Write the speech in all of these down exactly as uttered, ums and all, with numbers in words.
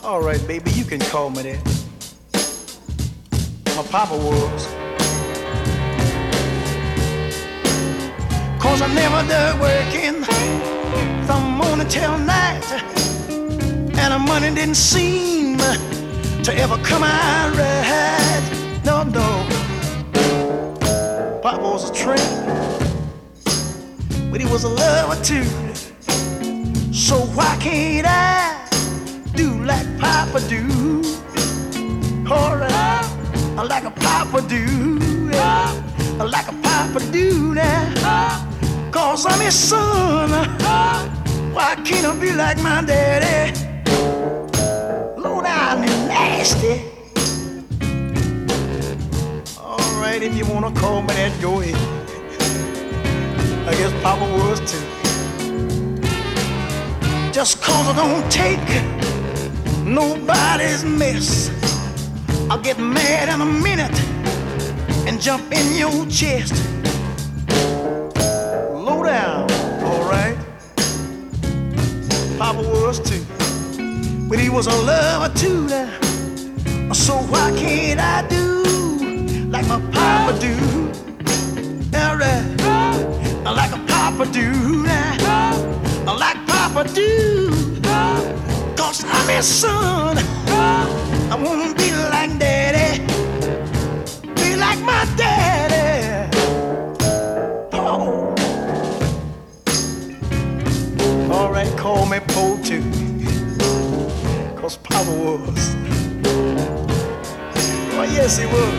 All right, baby, you can call me that. My papa was. Cause I never done working from morning till night, and the money didn't seem to ever come out right. No, no. Papa was a tramp, but he was a lover too. So why can't I do like Papa do? Alright, like a Papa do, yeah. Like a Papa do now. Cause I'm his son. Why can't I be like my daddy? Low down and nasty. Alright, if you wanna call me that, go ahead. I guess Papa was too. Just cause I don't take nobody's mess, I'll get mad in a minute and jump in your chest. Low down, alright. Papa was too, but he was a lover too now. So why can't I do like my Papa do? Alright, like a Papa do now. Like Papa do, cause I'm his son. I wanna be like Daddy, be like my daddy. Oh. Alright, call me Po too, cause Papa was. Oh yes, he was.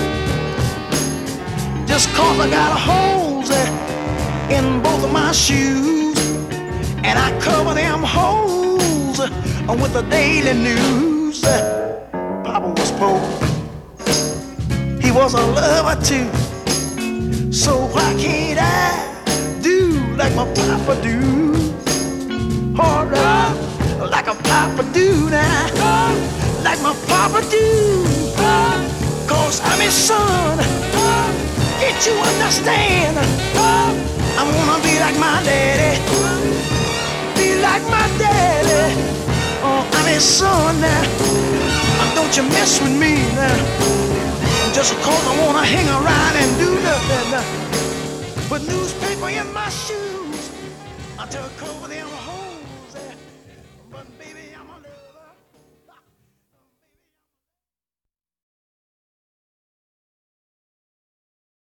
Just cause I got holes in both of my shoes, and I cover them holes with the daily news. Papa was poor, he was a lover too. So why can't I do like my Papa do? Alright, like a Papa do now. Like my Papa do. Cause I'm his son. Can't you understand? I wanna be like my daddy, be like my daddy. Oh, I'm his son now. Uh, don't you mess with me now. Just cause I wanna hang around and do nothing. Uh, put newspaper in my shoes until I cover them holes. Uh, but baby,